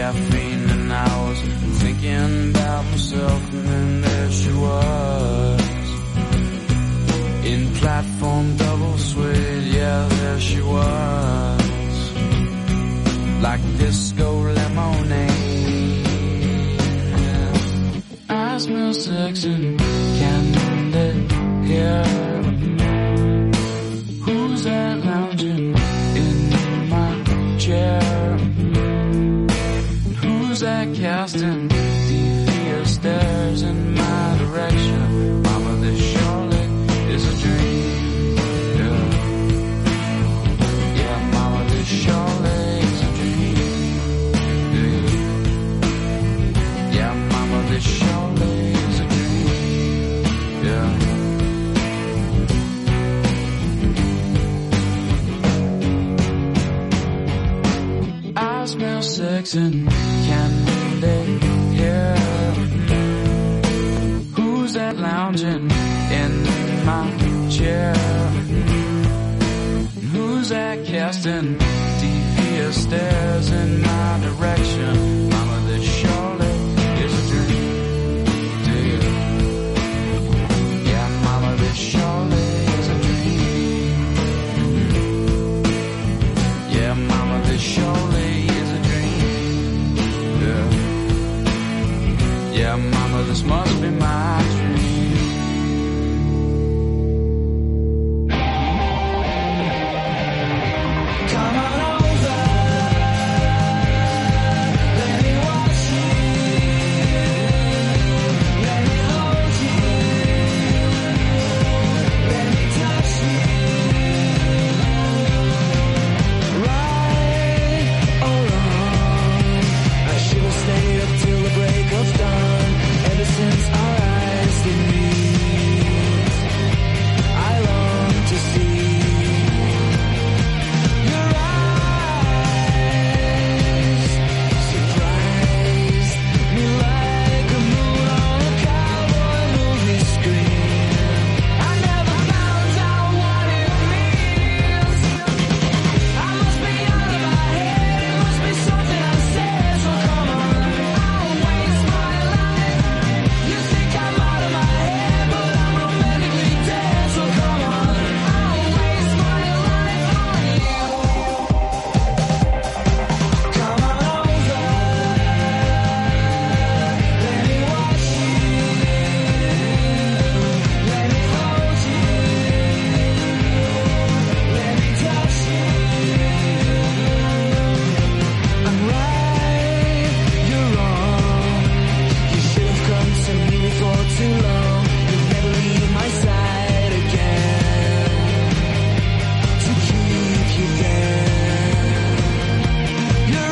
caffeine, and I was thinking about myself, and then there she was in platform double suede. Yeah, there she was, like disco lemonade. I smell sex and candy here. Who's that lounging in my chair? Who's that casting devious stares in my direction? Mama, this surely is a dream. Yeah, yeah, mama, this surely is a dream. Yeah, yeah, mama, this surely is a dream. Yeah. I smell sex and candy here. Who's that lounging in my chair? Who's that casting devious stares in my direction? Mama, this surely is a dream. Yeah, mama, this surely is a dream. Yeah, mama, this surely is a dream. Yeah, mama, this must be my dream. Come on over, let me watch you, let me hold you, let me touch you. Right or wrong, I should have stayed up till the break of dawn. Ever since our eyes did meet, I long to see your eyes. Surprise me like a moon on a cowboy movie screen. I never found out what it means. I must be out of my head, it must be something I said. So come on, I'll waste my life. You think I'm out of my head, but I'm romantically dead. So come on, I'll waste my life on you. Come on over, let me watch you, let me hold you, let me touch you. I'm right, you're wrong. You should have come to me before too long. You'll never leave my side again to keep you there. Your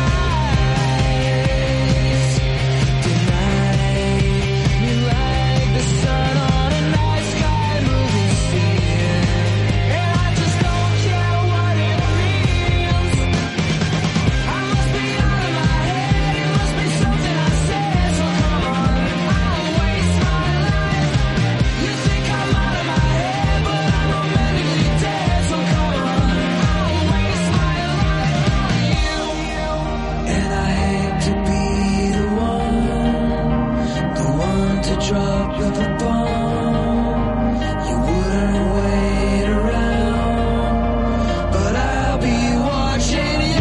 eyes deny me like the sun on a night sky movie scene, and I just don't care what it means. I must be out of my head, it must be something I said. So come on, I'll waste my life. You think I'm out of my head, but I'm romantically dead. So come on, I'll waste my life on you. And I hate to be the one to drop the bomb. You wouldn't wait around, but I'll be watching you.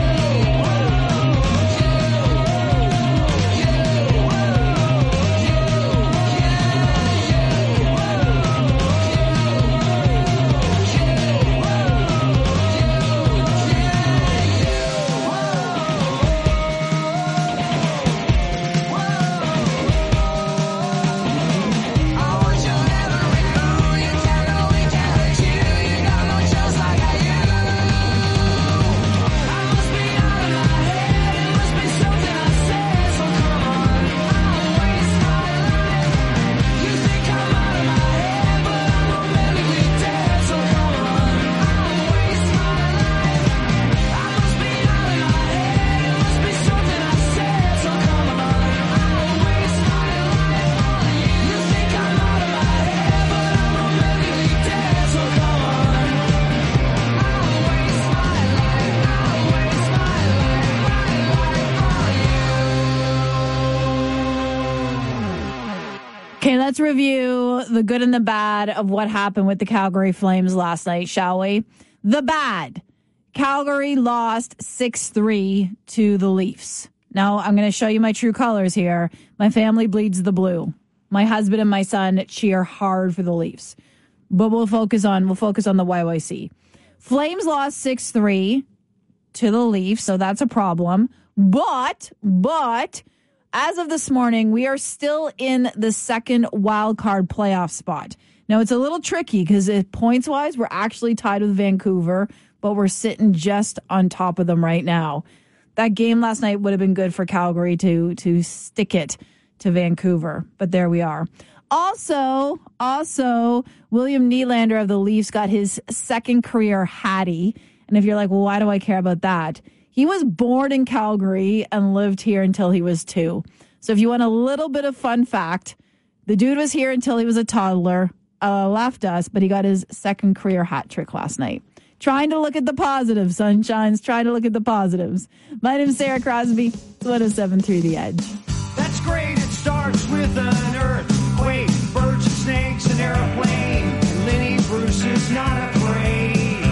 I want you let's review the good and the bad of what happened with the Calgary Flames last night, shall we? The bad. Calgary lost 6-3 to the Leafs. Now, I'm going to show you my true colors here. My family bleeds the blue. My husband and my son cheer hard for the Leafs. But we'll focus on the YYC. Flames lost 6-3 to the Leafs, so that's a problem. But as of this morning, we are still in the second wild card playoff spot. Now, it's a little tricky because points-wise, we're actually tied with Vancouver, but we're sitting just on top of them right now. That game last night would have been good for Calgary to stick it to Vancouver, but there we are. Also, William Nylander of the Leafs got his second career Hattie. And if you're like, well, why do I care about that? He was born in Calgary and lived here until he was 2. So if you want a little bit of fun fact, the dude was here until he was a toddler, left us, but he got his second career hat trick last night. Trying to look at the positives, Sunshines. Trying to look at the positives. My name is Sarah Crosby. It's 107.3 The Edge. That's great. It starts with an earthquake, birds and snakes, an airplane. Lenny Bruce is not afraid.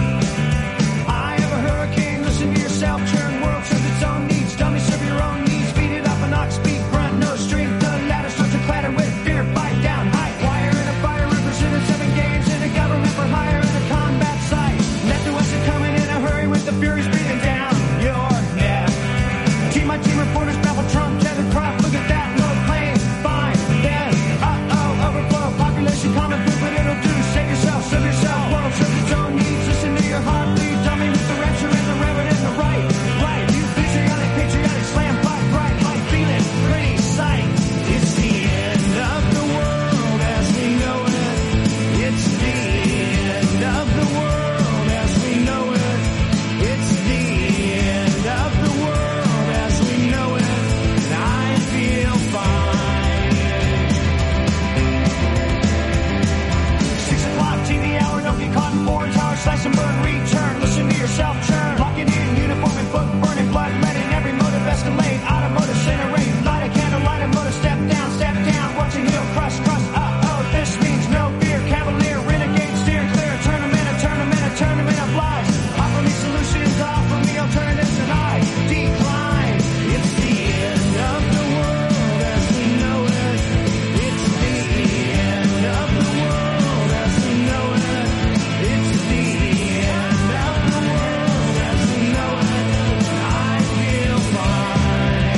I have a hurricane. Listen to yourself. Churn world serves its own needs. Dummy serve your own needs. Beat it up an ox beat grunt. No strength. The ladder starts to clatter with fear. Fight down. High wire and a fire. Represented 7 games in a government for hire and a combat site. Left to us coming in a hurry with the furies breathing down your neck. Team my team reporters babble Trump, Kevin Kraft. Look at that. No pain. Fine. Then. Overflow. Population common food, but it'll do. Save yourself. Serve yourself. World serves its own needs. Listen to your heartbeat. Dummy with the rapture and the reverend and the right. Right. You patriotic slam fight right. Like feeling pretty sight. It's the end of the world as we know it. It's the end of the world as we know it. It's the end of the world as we know it. And I feel fine. 6 o'clock TV hour, don't get caught in foreign tower, slash and burn, return. Listen to yourself churn. Locking in, uniform and book, burning blood, letting every motive escalate. Automotive incinerate, light a candle, light a motor, step down, watching heel crush. This means no fear, cavalier, renegade, steer clear, tournament of lies. Offer me solutions, offer me alternatives, and I decline. It's the end of the world as we know it. It's the end of the world as we know it. It's the end of the world as we know it. I feel fine.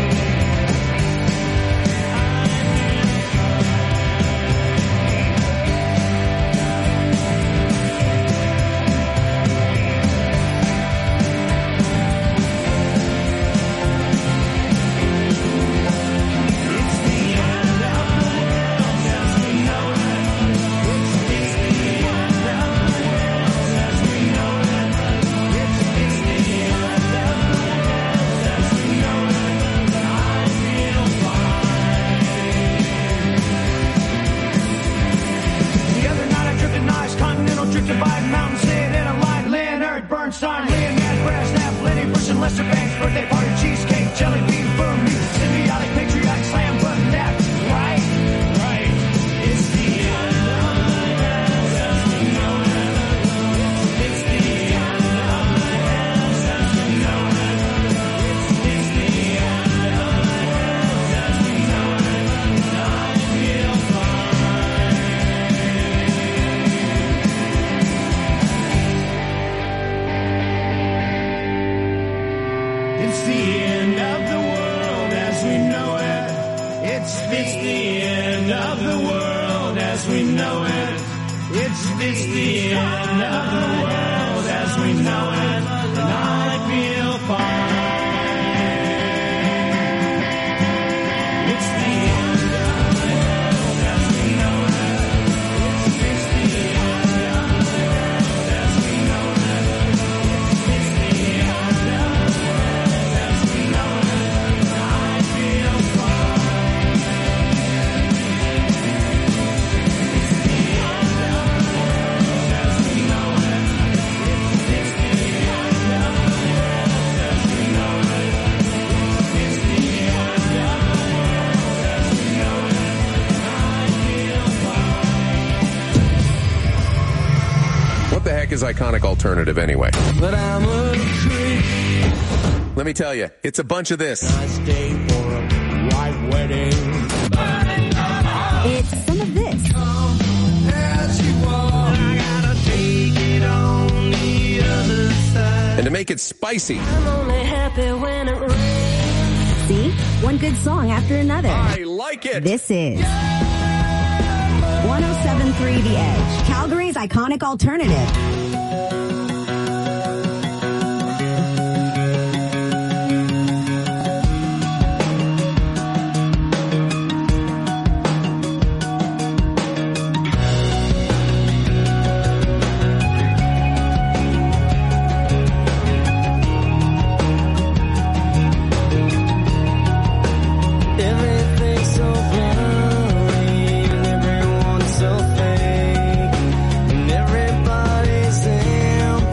The other night I drifted nice, continental drifted by mountain, sitting in a line. Leonard Bernstein, Leonard Brasnap, Lenny Bruce and Lester Banks, birthday party, cheesecake, jelly bean, boom, symbiotic, patriotic, slam button, that right. It's the end of the world as we know it. It's the end of the world as we know it. It's the end of the world as we know it. I feel fine. It's the end of the world as we know it. It's the end of the world as we know it. It's the end of the world as we know it. And I feel fine. It's the end of the world as we know it. It's the end of the world as we know it. It's the end of the world as we know it. I feel fine. It's the end of the world as we know it. It's the end of the world as we America's iconic alternative anyway. But I'm a creep. Let me tell you, it's a bunch of this. I stay for a white wedding. It's some of this. As you walk, I gotta take it on the other side. And to make it spicy, I'm only happy when it rains. See? One good song after another. I like it. This is 107.3 The Edge, Calgary's iconic alternative. Everything's so blurry and everyone's so fake and everybody's empty.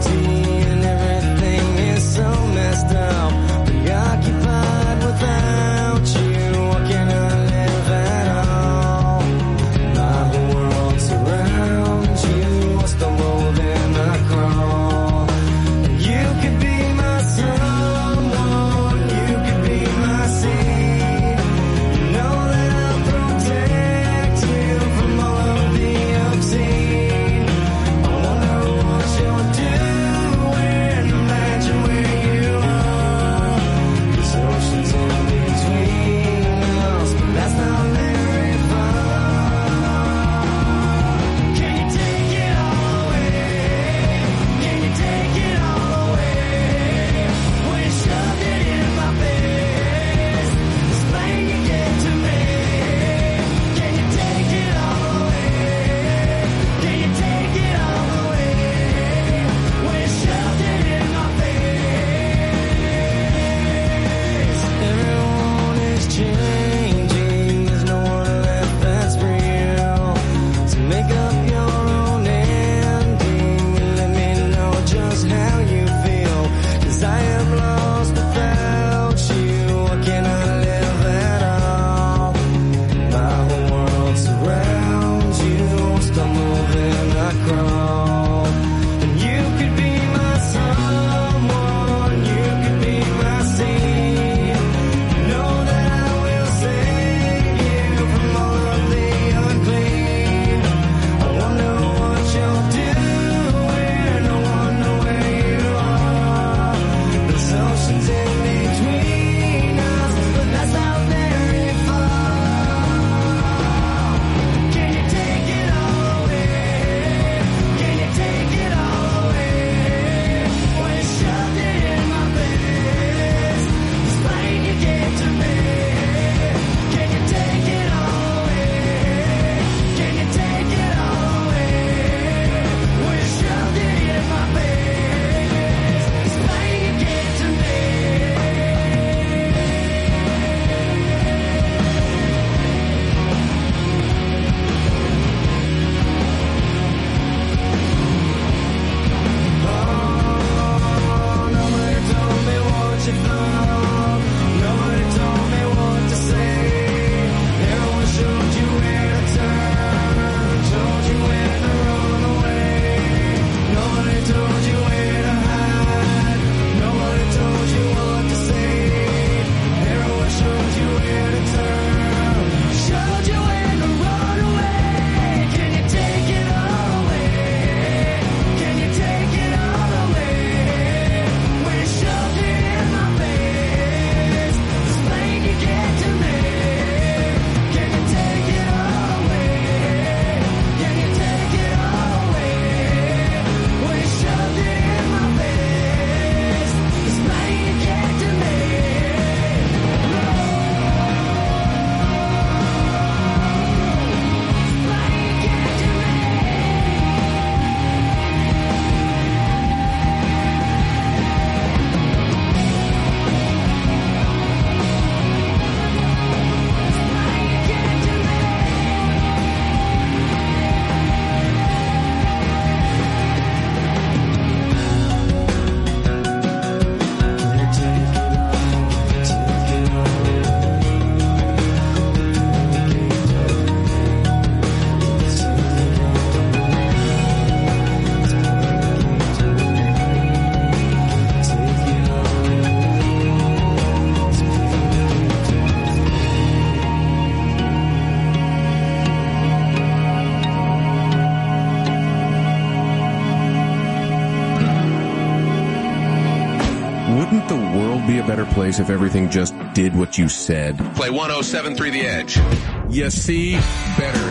better place if everything just did what you said. Play 107.3 The Edge. You see better.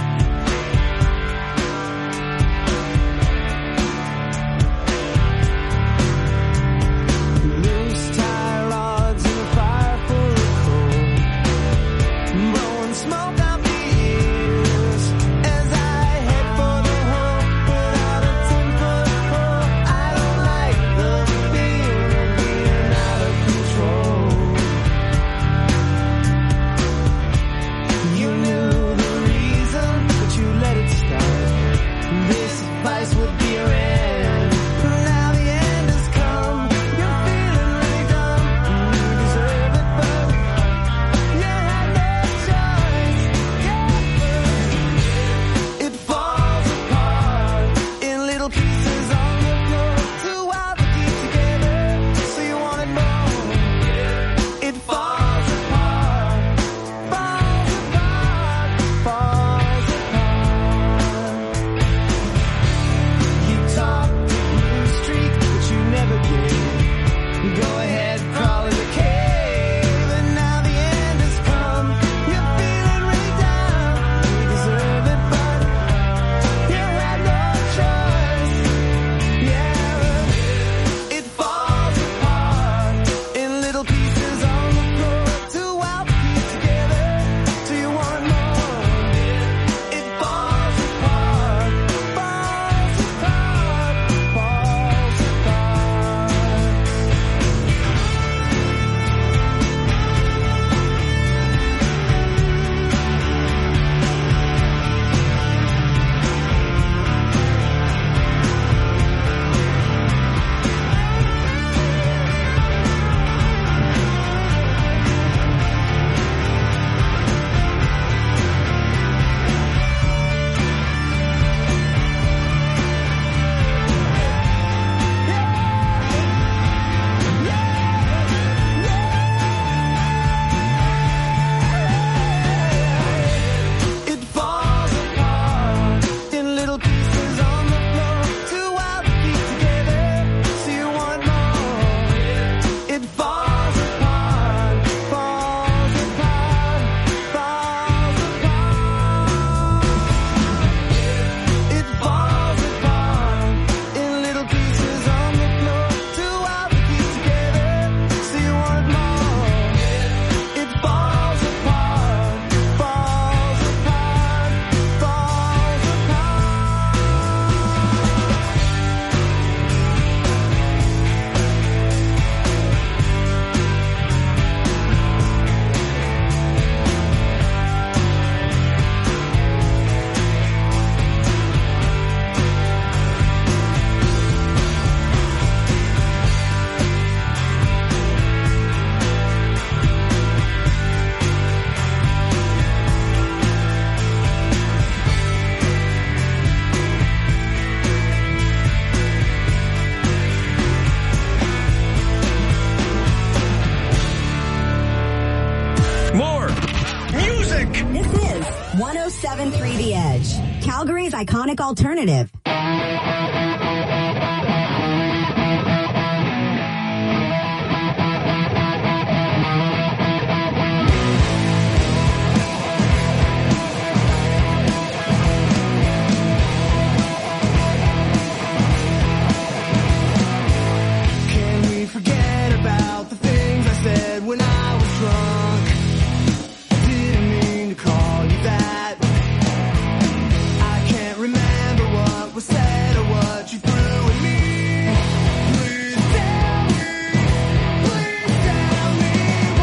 Loose tie rods in a fire full of coal, blowing smoke out the ears as I head for the hole without a 10-foot pole. I don't like the feeling of being out of control. You knew the reason, but you let it start. This advice would be your end. Now the end has come. You're feeling really dumb. You deserve it, but you had no choice. Yeah. It falls apart in little pieces on the floor. Too wild to keep together, so you wanted more. It falls apart, falls apart, falls apart. You talk the blue streak, but you never did. Go ahead, crawl in the cave, and now the end has come. You're feeling really down. You deserve it, but you had no choice. Yeah, it falls apart in little pieces on the floor. Too wild to keep together, so you want more. It falls apart, falls apart, falls apart. It falls apart in little pieces on the floor. Too wild to keep together, so you want more. It falls apart, falls apart, falls apart. It falls apart in little pieces on the floor. Too wild to keep together, so you want more. It falls apart, falls apart, falls apart. More! Music! This is 107.3 The Edge, Calgary's iconic alternative. Can we forget about the things I said when I was drunk? I didn't mean to call you that. I can't remember what was said or what you threw at me. Please tell me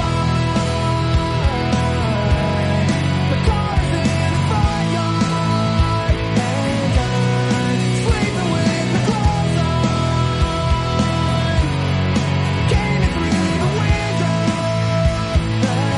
why. The car's in the front yard and I'm sleeping with the clothes on. Came in through the window.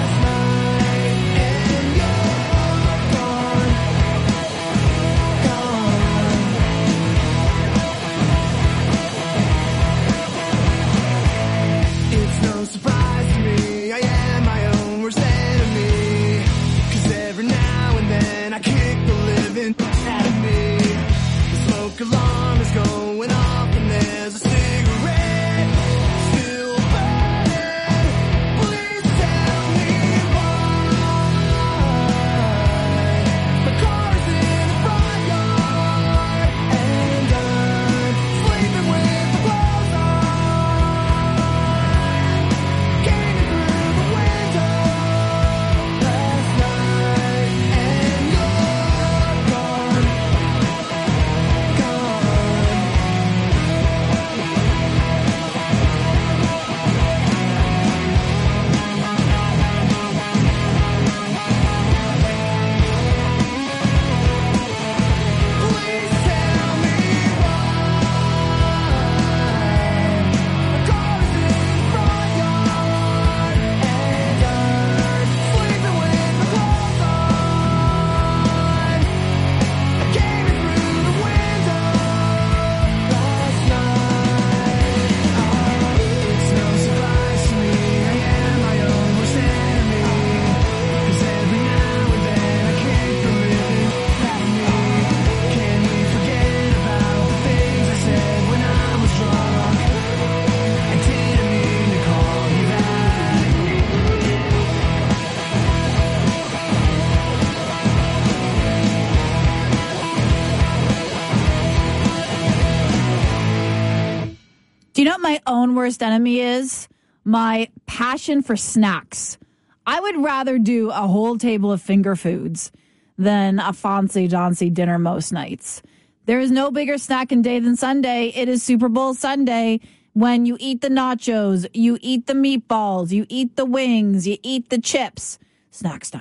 my own worst enemy is? My passion for snacks. I would rather do a whole table of finger foods than a fancy-dancy dinner most nights. There is no bigger snacking day than Sunday. It is Super Bowl Sunday when you eat the nachos, you eat the meatballs, you eat the wings, you eat the chips. Snacks.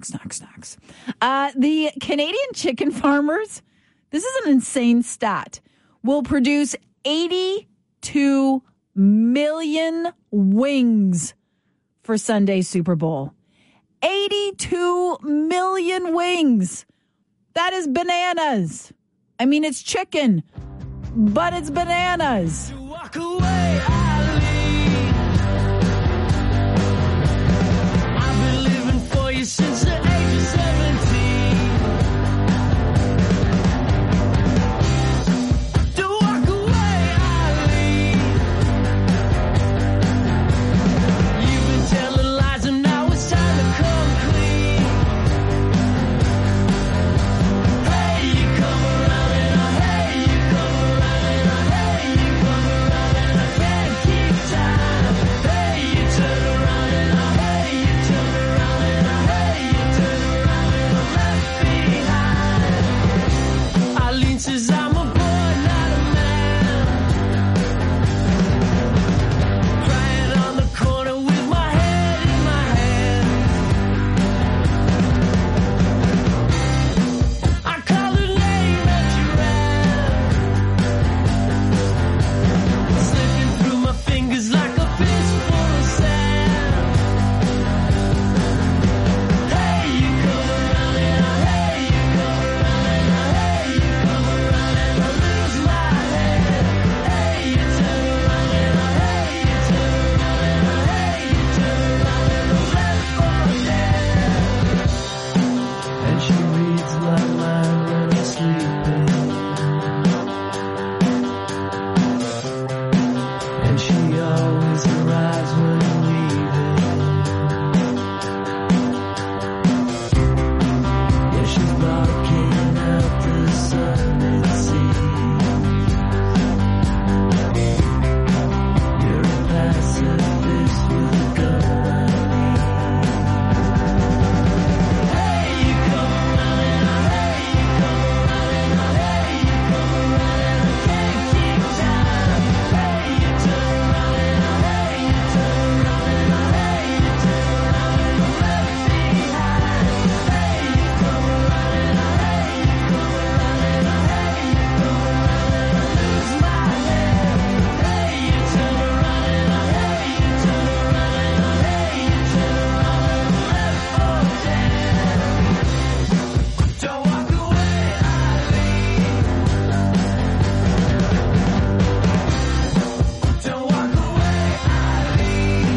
The Canadian chicken farmers, this is an insane stat, will produce 82 million wings for Sunday's Super Bowl. 82 million wings. That is bananas. I mean, it's chicken, but it's bananas. Walk away, Eileen. I've been living for you since the age of 17. To walk away, Eileen. You've been telling lies and now it's time to come clean. Hey, you come around and hey, you come around and hey, you come around and I can't keep time. Hey, you turn around and hey, you turn around and hey, you turn around and I'm left behind. Eileen says I'm a boy, not a man. Crying on the corner with my head in my hand. I call the name that you ran, slipping through my fingers like a fistful of sand. Hey, you come around and hey, you come around and hey, you come around and I lose my head. Hey, you turn around and hey, you turn around and hey, you turn around and I'm left for dead. And she reads my mind when I'm sleeping. And she always arrives when I'm leaving. Yeah, she's barking at the sun, it seems. You're a pacifist with a gun, Eileen. Hey, you come around and hey, you come around and hey, you come around and I can't keep time. Hey, you turn around and hey, you turn around and hey, you turn around and I'm left behind. Hey, you come around and hey, you come around and hey, you come around and I lose my head. Hey, you turn around and hey, you turn around and hey, you turn around and I'm left for dead. Don't walk away, Eileen. Don't walk away, Eileen.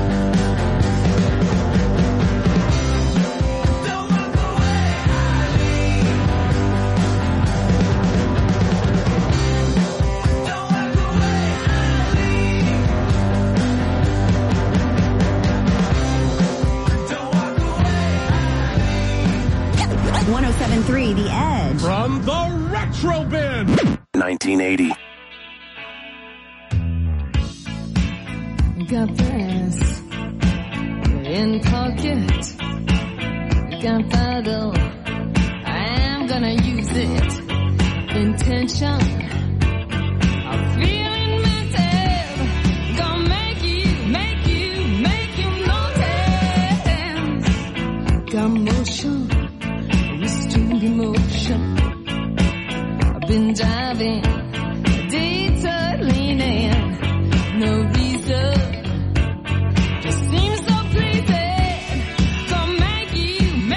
Don't walk away, Eileen. Don't walk away, Eileen. Don't walk away. 107.3 The Edge. From the Retro Bin. 1980. Got brass in pocket, gunpowder, I'm gonna use it. Intention of feeling mental, gonna make you notice. Got motion, restrained emotion. I've been diving, detour leaning, no reason. Just seems so pleasing. Gonna make you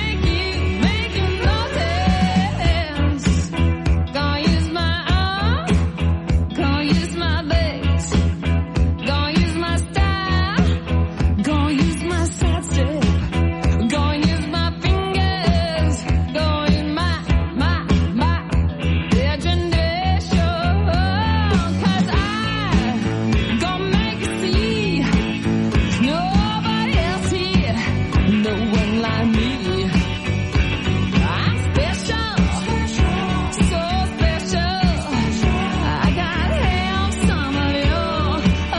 notice. Gonna use my arm, gonna use my legs, gonna use my style, gonna use my side step, gonna use my fingers, gonna use my imagination. 'Cause I gonna make you see nobody else here, no one like me. I'm special, so special. I gotta have some of you.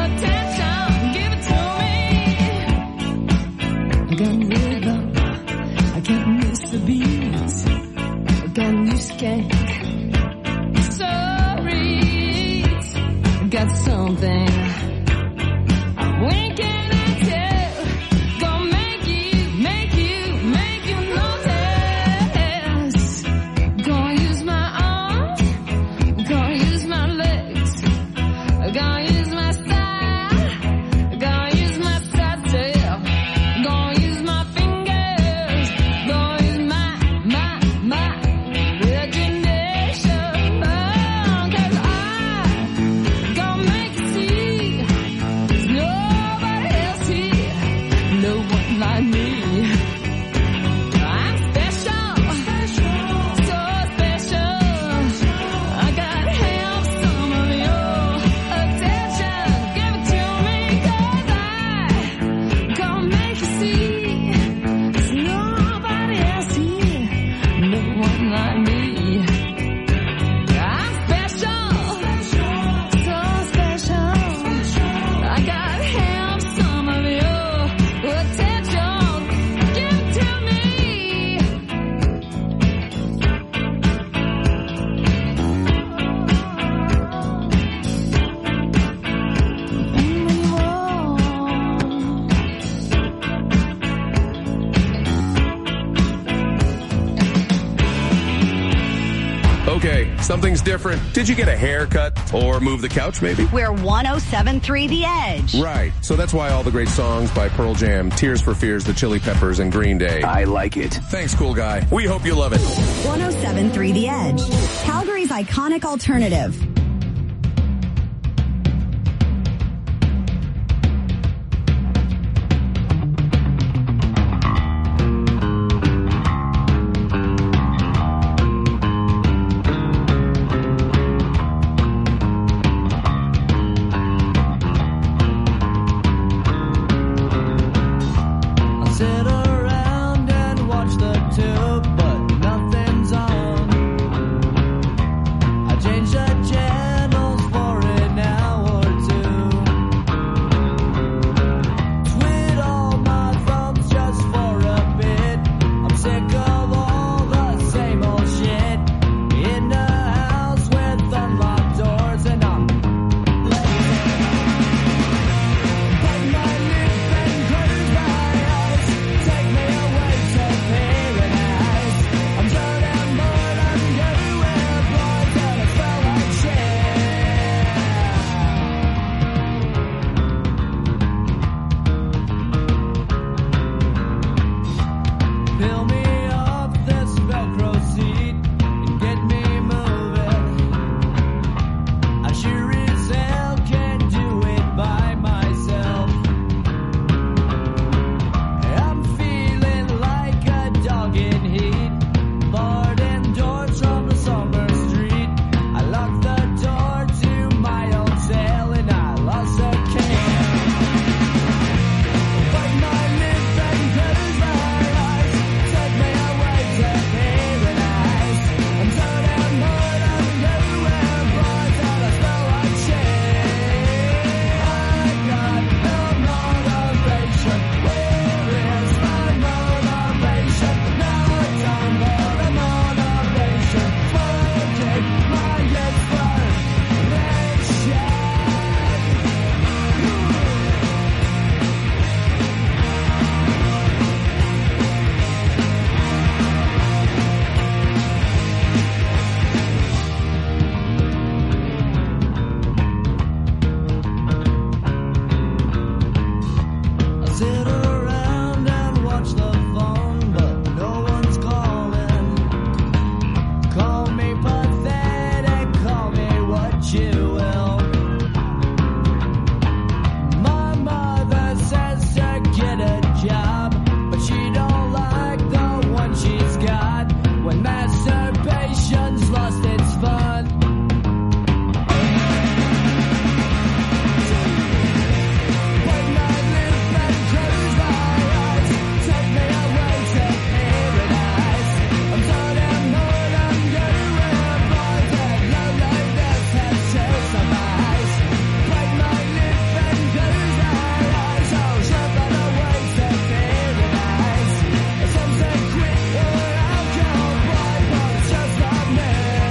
Something's different. Did you get a haircut or move the couch maybe? We're 107.3 The Edge. Right. So that's why all the great songs by Pearl Jam, Tears for Fears, The Chili Peppers, and Green Day. I like it. Thanks, cool guy. We hope you love it. 107.3 The Edge. Calgary's iconic alternative. Sit around and watch the tube, but nothing's on. I changed the channels for an hour or two. Tweet all my thumbs just for a bit. I'm sick of all the same old shit. In the house with unlocked doors and I'm lazy. Bite my lip and close my eyes. Take me away to paradise. I'm done and bored, I'm getting with boys and I smell like shit. Peel me off this Velcro seat and get me moving. I sure as hell can't do it by myself. I'm feeling like a dog in heat, barred indoors from the summer street. I locked the door to my own cell and I lost a can. Bite my lip and close my eyes. Take me away to paradise. I'm done and bored, I'm going with boys and I smell like shit. I've got no motivation. Where is my motivation? No time for the motivation. Smoking my inspiration. I sit around and watch the phone, but no one's calling. Call me pathetic, call me what you will. My mother says to get a job, but she don't like the one she's got. When masturbation's lost its fun. Bite my lip and close my eyes. Take me away to paradise. I'm done and bored, I'm getting with boys and loneliness has chased some eyes. Bite my lip and close my eyes. Oh, shut on the way to paradise. Some say quit or I'll kill boy, but it's just not me.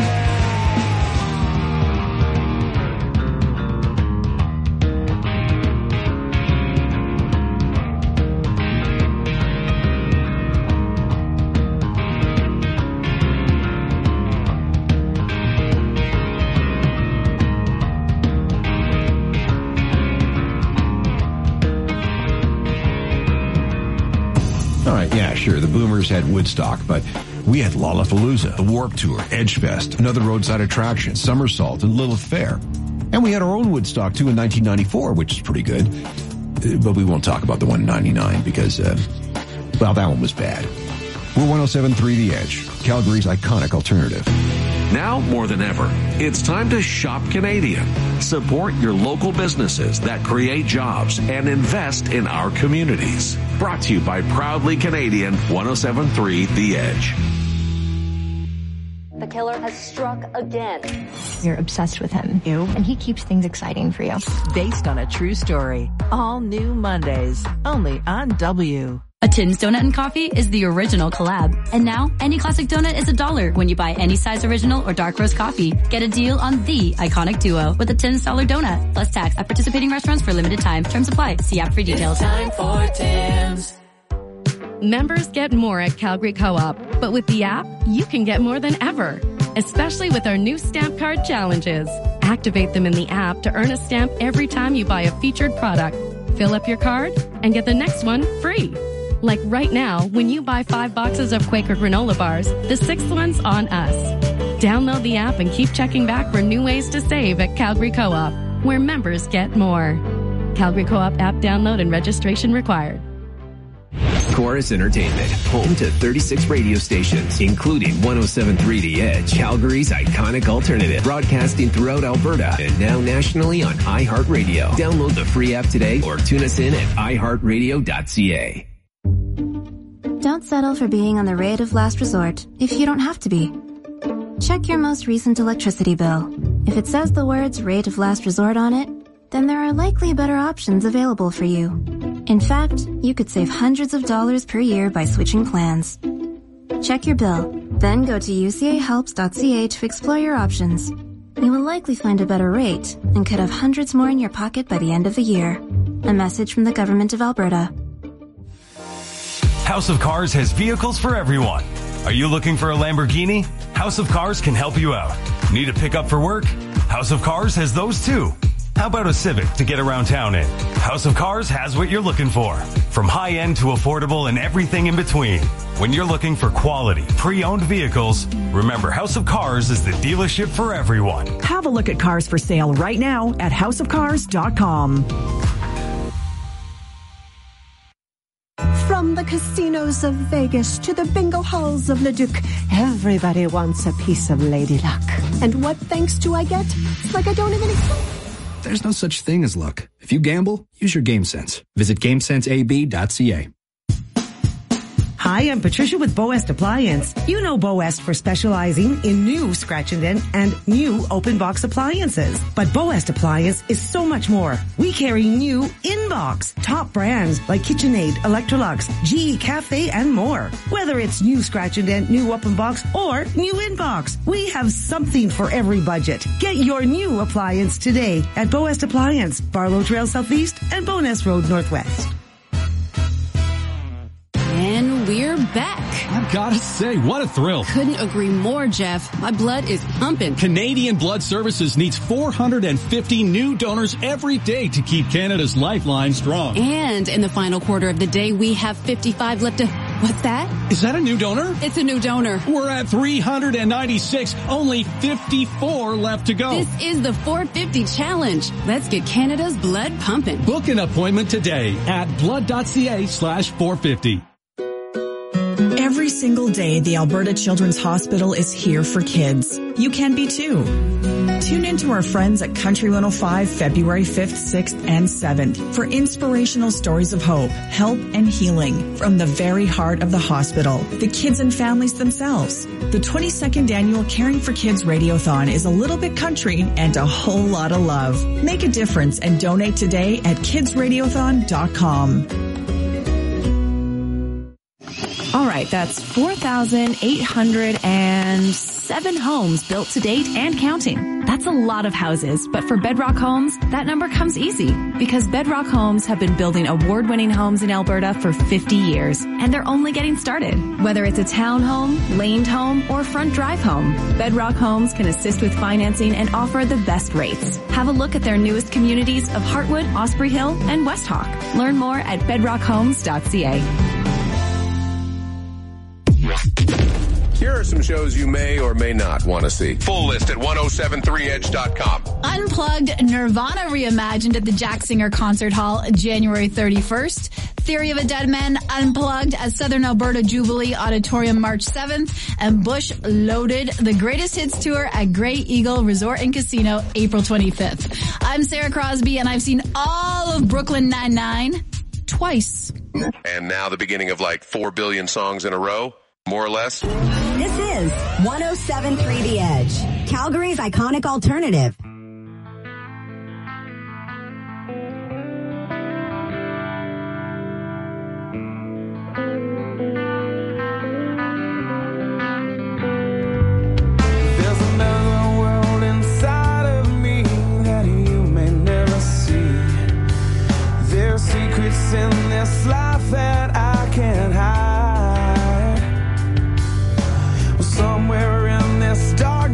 All right, yeah, sure. The Boomers had Woodstock, but we had Lollapalooza, the Warped Tour, Edgefest, another roadside attraction, Somersault, and Lilith Fair. And we had our own Woodstock, too, in 1994, which is pretty good. But we won't talk about the one in 99 because, well, that one was bad. We're 107.3 The Edge, Calgary's iconic alternative. Now more than ever, it's time to shop Canadian. Support your local businesses that create jobs and invest in our communities. Brought to you by Proudly Canadian 107.3 The Edge. The killer has struck again. You're obsessed with him. And he keeps things exciting for you. Based on a true story. All new Mondays. Only on W. A Tim's Donut and Coffee is the original collab. And now, any classic donut is $1 when you buy any size original or dark roast coffee. Get a deal on the iconic duo with a Tim's $1 donut. Plus tax at participating restaurants for limited time. Terms apply. See app for details. It's time for Tim's. Members get more at Calgary Co-op, but with the app, you can get more than ever. especially with our new stamp card challenges. Activate them in the app to earn a stamp every time you buy a featured product. Fill up your card and get the next one free. Like right now, when you buy 5 boxes of Quaker granola bars, the 6th one's on us. Download the app and keep checking back for new ways to save at Calgary Co-op, where members get more. Calgary Co-op app download and registration required. Chorus Entertainment, home to 36 radio stations, including 107.3 The Edge, Calgary's iconic alternative, broadcasting throughout Alberta and now nationally on iHeartRadio. Download the free app today or tune us in at iHeartRadio.ca. Don't settle for being on the rate of last resort if you don't have to be. Check your most recent electricity bill. If it says the words rate of last resort on it, then there are likely better options available for you. In fact, you could save hundreds of dollars per year by switching plans. Check your bill, then go to ucahelps.ca to explore your options. You will likely find a better rate and could have hundreds more in your pocket by the end of the year. A message from the Government of Alberta. House of Cars has vehicles for everyone. Are you looking for a Lamborghini? House of Cars can help you out. Need a pickup for work? House of Cars has those too. How about a Civic to get around town in? House of Cars has what you're looking for. From high-end to affordable and everything in between. When you're looking for quality, pre-owned vehicles, remember House of Cars is the dealership for everyone. Have a look at cars for sale right now at houseofcars.com. From the casinos of Vegas to the bingo halls of Leduc, everybody wants a piece of Lady Luck. And what thanks do I get? It's like I don't even exist. There's no such thing as luck. If you gamble, use your game sense. Visit GameSenseAB.ca. Hi, I'm Patricia with Boest Appliance. You know Boest for specializing in new scratch and dent and new open box appliances. But Boest Appliance is so much more. We carry new in-box, top brands like KitchenAid, Electrolux, GE Cafe, and more. Whether it's new scratch and dent, new open box, or new in-box, we have something for every budget. Get your new appliance today at Boest Appliance, Barlow Trail Southeast and Bowness Road Northwest. And we're back. I've got to say, what a thrill. Couldn't agree more, Jeff. My blood is pumping. Canadian Blood Services needs 450 new donors every day to keep Canada's lifeline strong. And in the final quarter of the day, we have 55 left to... What's that? Is that a new donor? It's a new donor. We're at 396. Only 54 left to go. This is the 450 challenge. Let's get Canada's blood pumping. Book an appointment today at blood.ca/450. Every single day, the Alberta Children's Hospital is here for kids. You can be too. Tune in to our friends at Country 105 February 5th, 6th, and 7th for inspirational stories of hope, help, and healing from the very heart of the hospital, the kids and families themselves. The 22nd annual Caring for Kids Radiothon is a little bit country and a whole lot of love. Make a difference and donate today at kidsradiothon.com. All right, that's 4,807 homes built to date and counting. That's a lot of houses, but for Bedrock Homes, that number comes easy because Bedrock Homes have been building award-winning homes in Alberta for 50 years, and they're only getting started. Whether it's a townhome, laned home, or front drive home, Bedrock Homes can assist with financing and offer the best rates. Have a look at their newest communities of Heartwood, Osprey Hill, and West Hawk. Learn more at bedrockhomes.ca. Here are some shows you may or may not want to see. Full list at 1073edge.com. Unplugged, Nirvana reimagined at the Jack Singer Concert Hall January 31st. Theory of a Dead Man Unplugged at Southern Alberta Jubilee Auditorium March 7th. And Bush Loaded, the Greatest Hits Tour at Grey Eagle Resort and Casino April 25th. I'm Sarah Crosby and I've seen all of Brooklyn Nine-Nine twice. And now the beginning of like 4 billion songs in a row. More or less. This is 107.3 The Edge, Calgary's iconic alternative. There's another world inside of me that you may never see. There's secrets in this life that I can't hide. Somewhere in this dark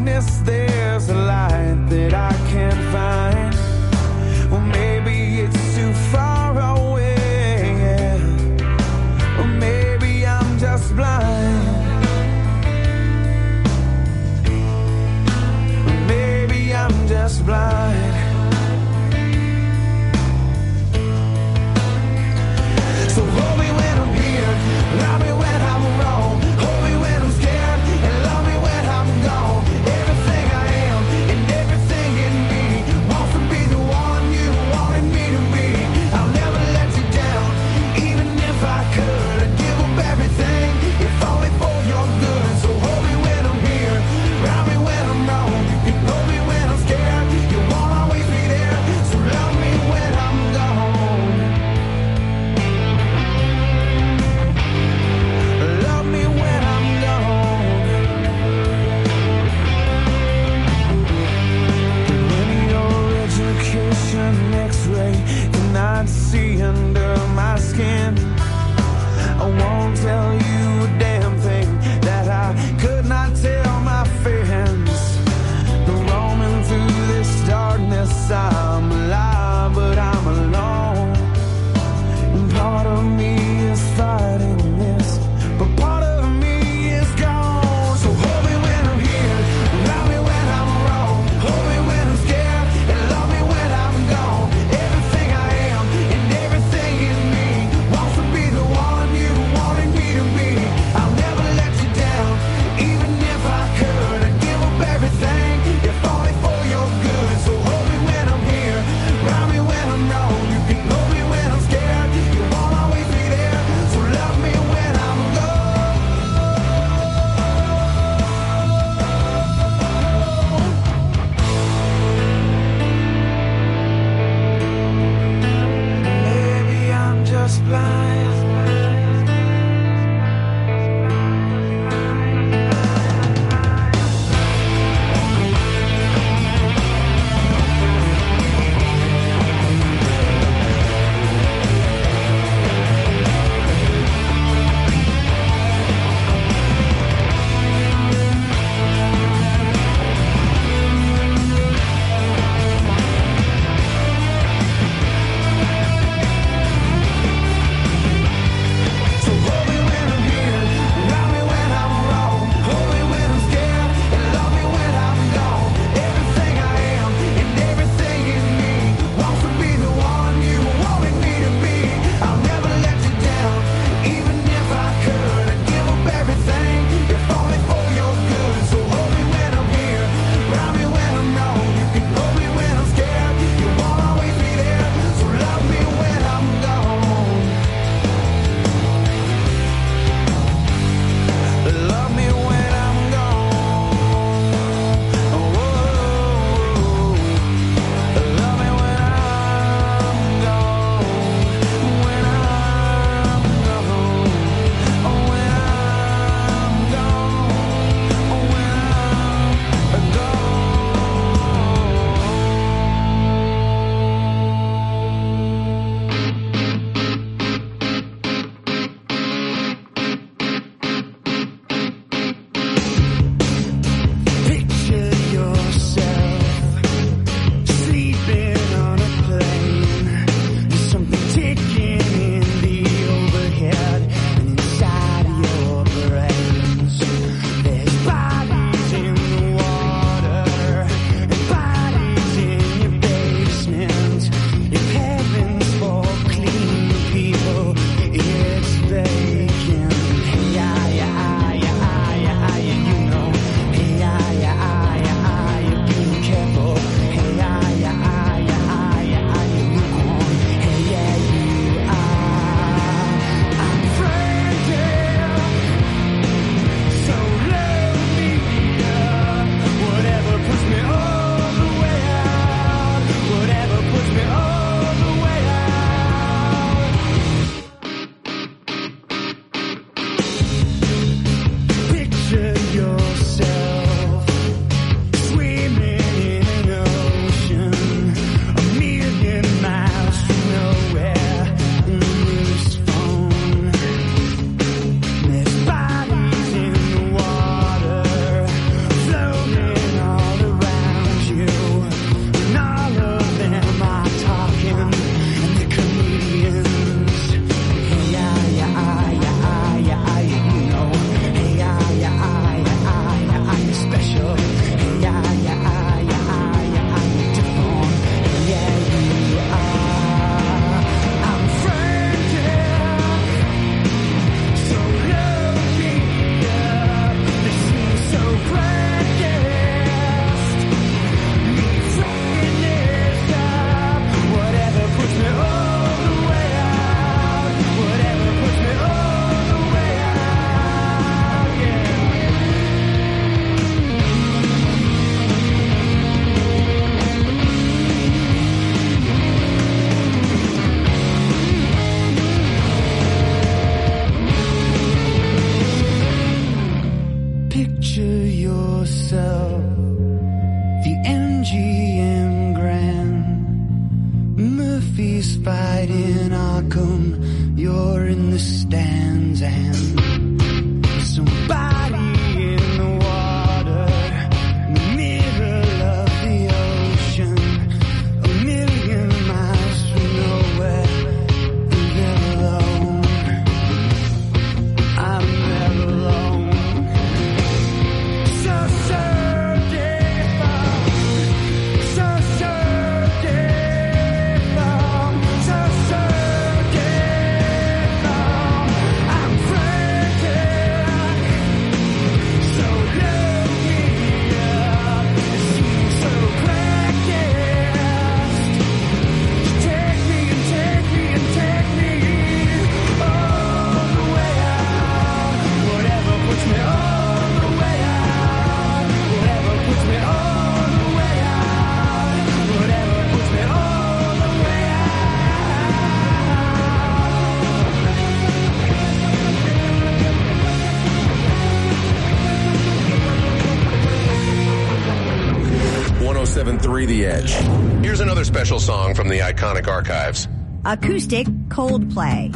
107.3 The Edge. Here's another special song from the iconic archives. Acoustic Coldplay.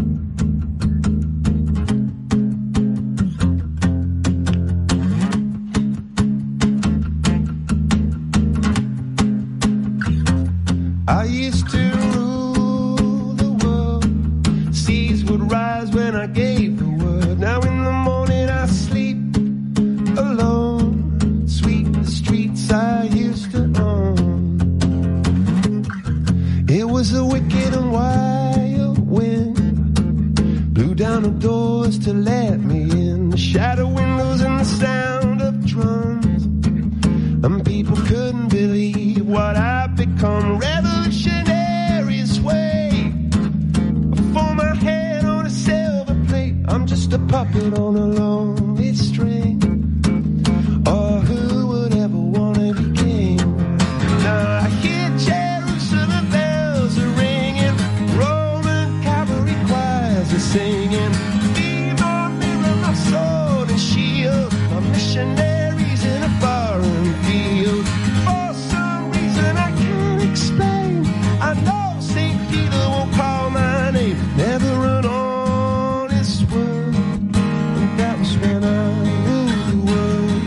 I used to rule the world. Seas would rise when I gave the word. Now in the morning I sleep alone. Sweep the streets I used to own. It was a wicked and wild wind. Blew down the doors to let me in. The shadow windows and the sound of drums. And people couldn't believe what I'd become. Revolutionary sway. For my head on a silver plate. I'm just a puppet on a lonely string. Oh, who would ever want to be king? Now I hear Jerusalem bells are ringing. Roman cavalry choirs are singing. Be my mirror, my sword and shield. My missionaries in a foreign field. For some reason I can't explain. I know St. Peter won't call my name. Never run on this world. And that was when I ruled the world.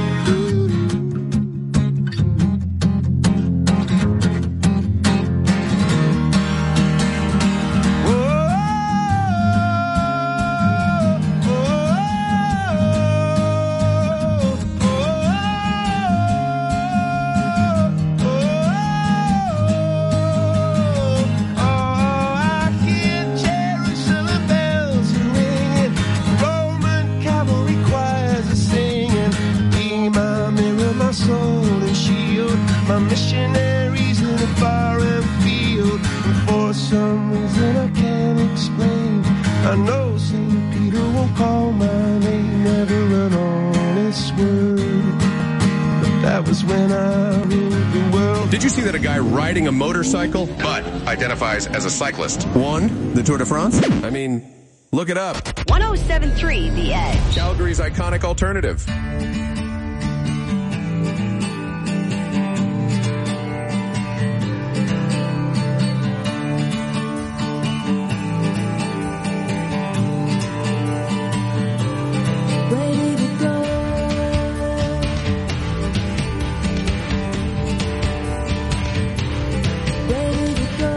I hear Jerusalem bells are ringing. Roman cavalry choirs are singing. Be my mirror, my sword and shield. My missionaries in a foreign field. And for some reason I can't explain. I know St. Peter won't call my name. Never run on this word. But that was when I ruled the world. Did you see that a guy riding a motorcycle but identifies as a cyclist won the Tour de France? I mean, look it up. 107.3 The Edge. Calgary's iconic alternative. Where did it go? Where did it go?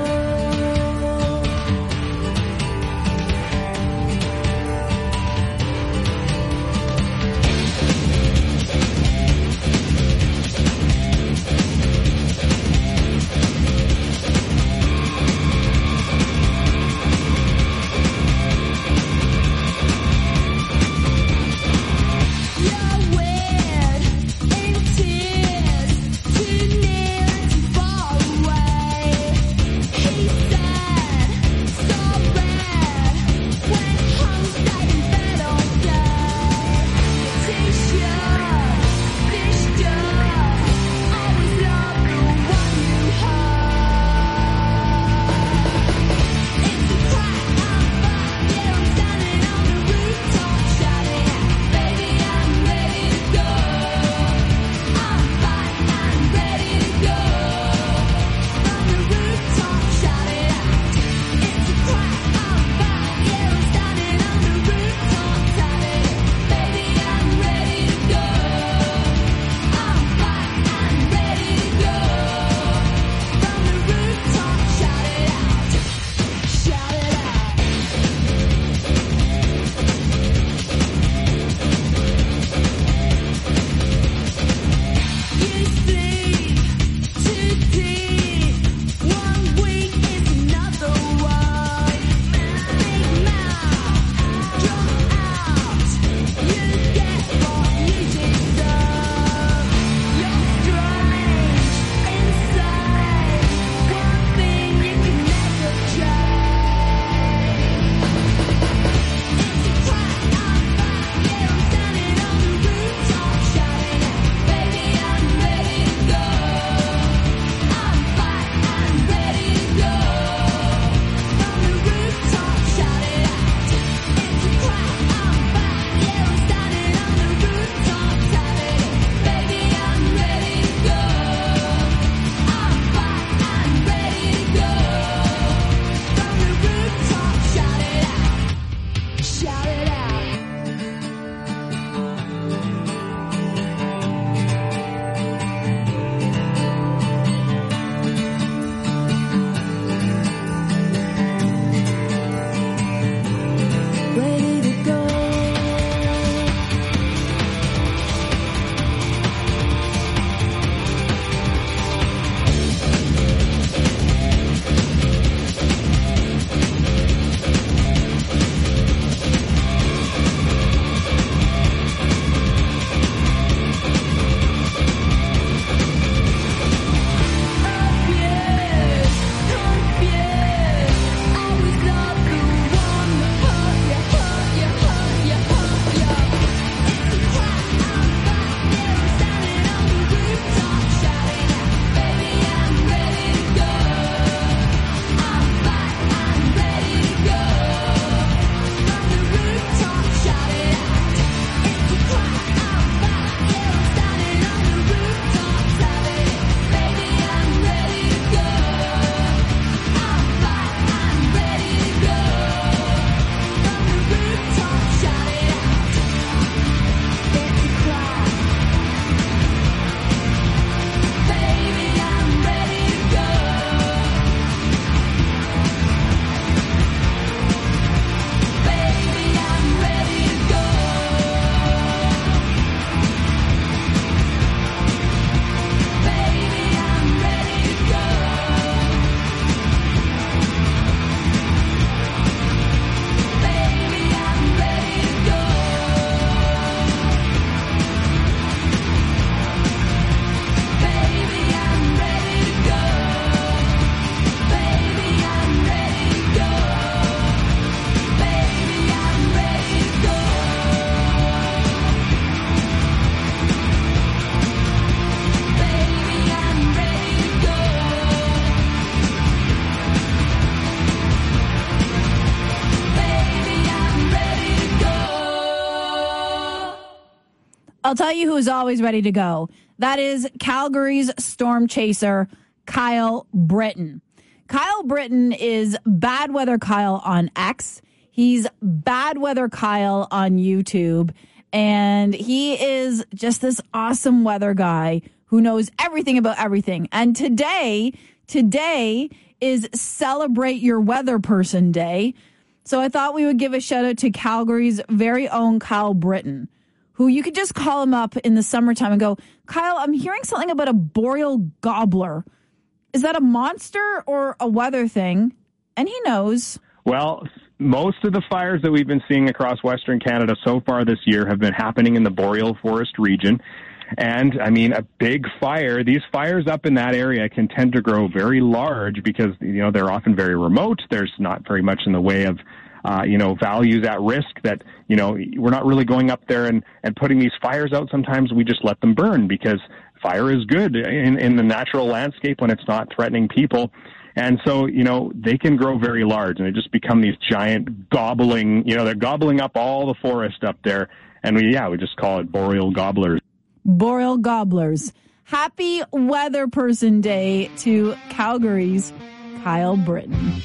I'll tell you who's always ready to go. That is Calgary's storm chaser, Kyle Britton. Kyle Britton is Bad Weather Kyle on X. He's Bad Weather Kyle on YouTube. And he is just this awesome weather guy who knows everything about everything. And today is Celebrate Your Weather Person Day. So I thought we would give a shout out to Calgary's very own Kyle Britton, who you could just call him up in the summertime and go, Kyle, I'm hearing something about a boreal gobbler. Is that a monster or a weather thing? And he knows. Well, most of the fires that we've been seeing across Western Canada so far this year have been happening in the boreal forest region. And, I mean, a big fire, these fires up in that area can tend to grow very large because, they're often very remote. There's not very much in the way of, values at risk that, we're not really going up there and putting these fires out. Sometimes we just let them burn because fire is good in the natural landscape when it's not threatening people. And so, they can grow very large and they just become these giant gobbling, they're gobbling up all the forest up there. And we just call it boreal gobblers. Boreal gobblers. Happy Weather Person Day to Calgary's Kyle Britton.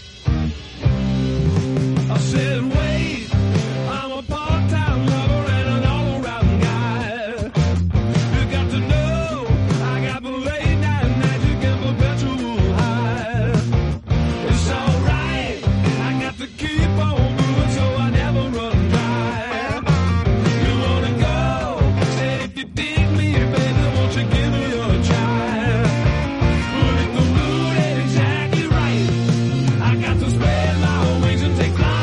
I said, wait, I'm a part-time lover and an all-around guy. You got to know, I got the late night magic and perpetual high. It's alright, I got to keep on moving so I never run dry. You wanna go? Say if you dig me, baby, won't you give me a try? Well, if the mood ain't exactly right, I got to spread my wings and take flight.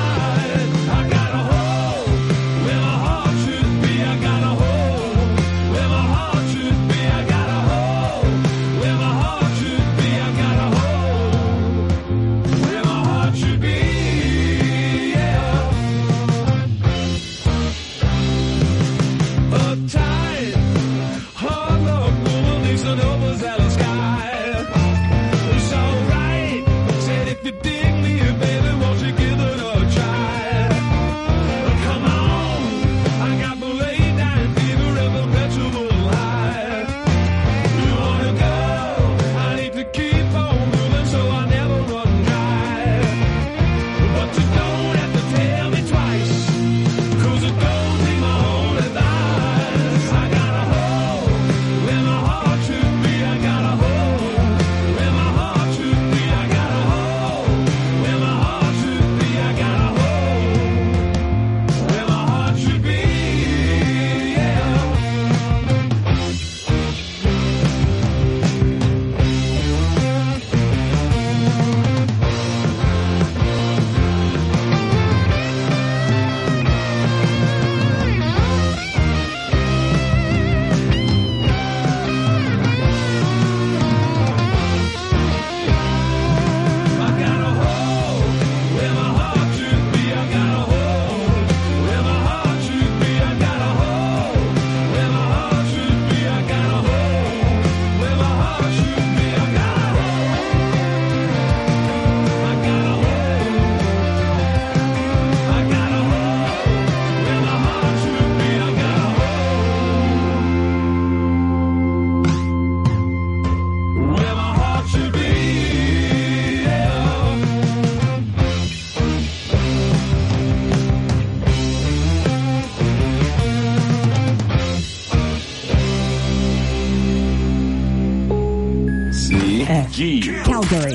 Calgary.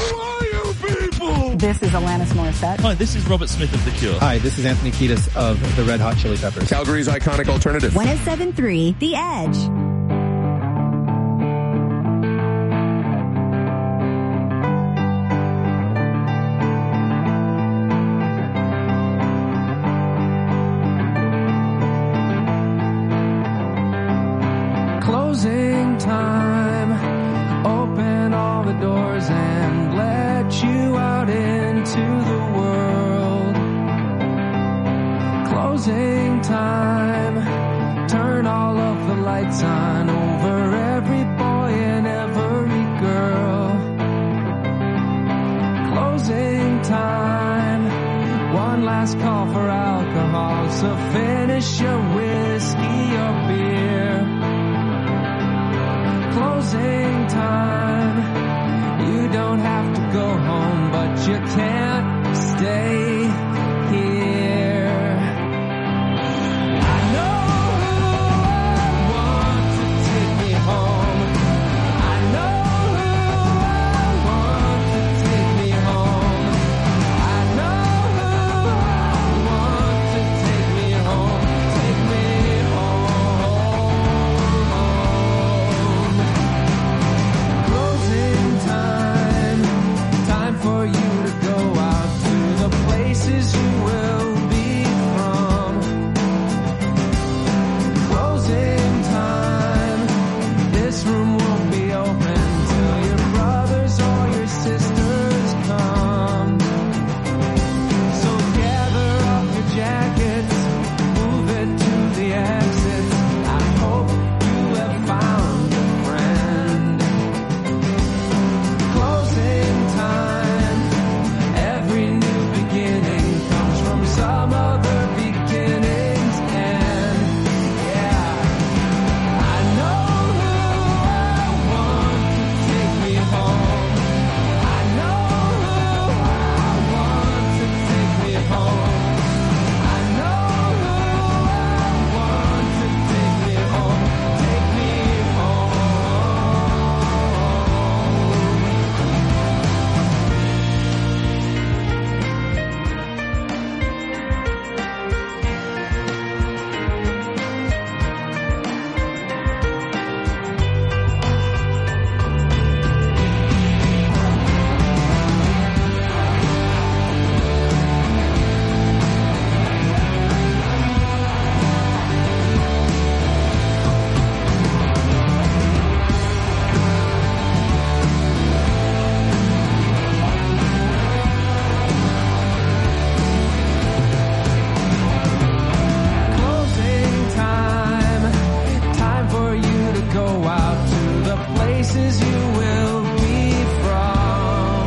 This is Alanis Morissette. Hi, this is Robert Smith of The Cure. Hi, this is Anthony Kiedis of the Red Hot Chili Peppers. Calgary's iconic alternative. 107.3 The Edge. Closing time. Open all the doors and let you out into the world. Closing time. Turn all of the lights on over every boy and every girl. Closing time. One last call for alcohol, so finish your whiskey or beer. Closing time. You don't have to go home, but you can't stay here. I know who I want to take me home. I know who I want to take me home. I know who I want to take me home. Take me home. Closing time. Time for you to go out to the places you will be from. Closing time. This room won't be open till your brothers or your sisters come. So gather up your jackets, move it to the exits. I hope you have found a friend. Closing time. Every new beginning comes from some other beginning's end. Yeah. I know who I want to take me home. I know who I want to take me home. I know who I want to take me home. Take me home. Closing time. Time for you to go out to the places you will be from.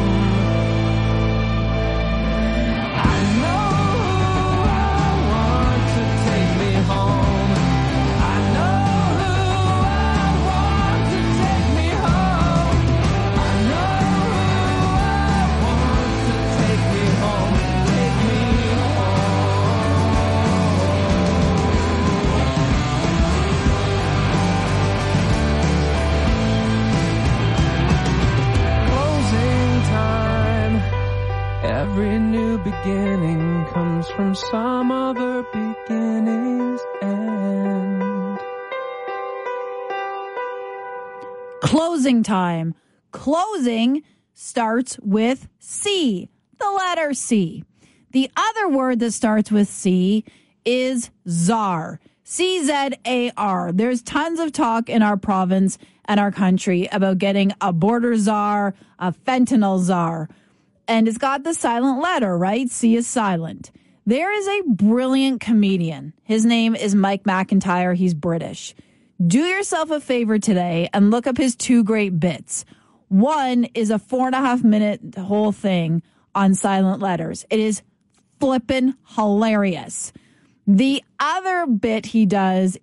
I know who I want to take me home. I know who I want to take me home. I know who I want to take me home. Take me Closing time. Every new beginning comes from some other beginning's end. Closing time. Closing starts with C, the letter C. The other word that starts with C is czar. C-Z-A-R. There's tons of talk in our province and our country about getting a border czar, a fentanyl czar. And it's got the silent letter, right? C is silent. There is a brilliant comedian. His name is Mike McIntyre. He's British. Do yourself a favor today and look up his two great bits. One is a 4.5-minute whole thing on silent letters. It is flippin' hilarious. The other bit he does